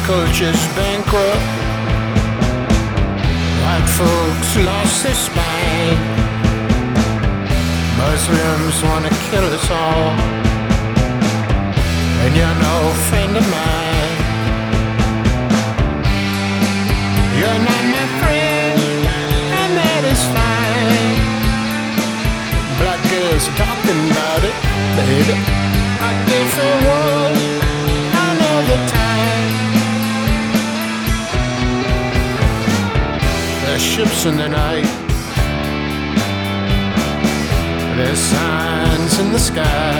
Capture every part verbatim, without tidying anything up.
culture's bankrupt. White folks lost their spine. Muslims wanna kill us all. And you're no friend of mine. You're not my friend, and that is fine. Black girls are talking about it, baby. A different world, another time. There's ships in the night. There's signs in the sky.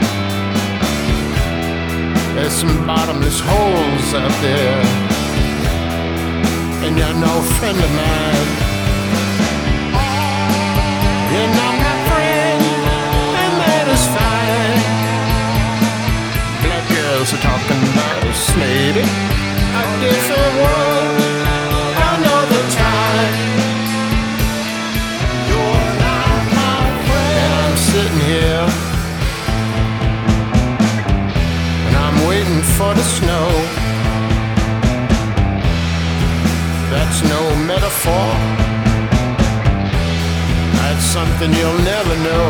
There's some bottomless holes out there. And you're no friend of mine. You're not my friend, and that is fine. Black girls are talking about us, lady. A different world, another time. You're not my friend. And I'm sitting here, and I'm waiting for the snow. That's no metaphor. That's something you'll never know.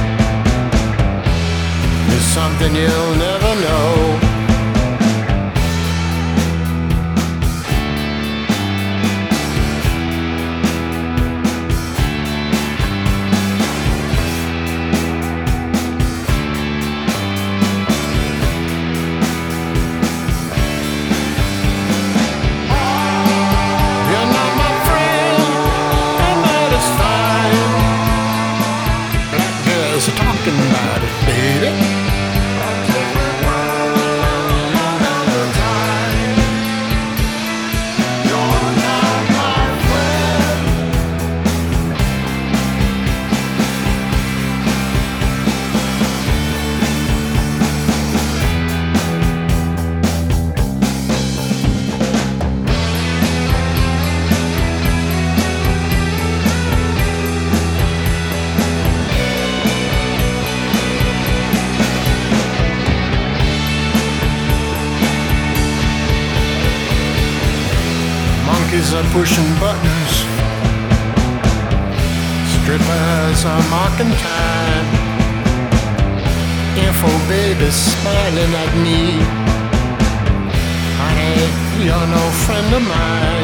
It's something you'll never know. Talking about it, baby. You're not my friend. Monkeys are pushing buttons. Strippers are marking time. Info babies smiling at me. Honey, you're no friend of mine.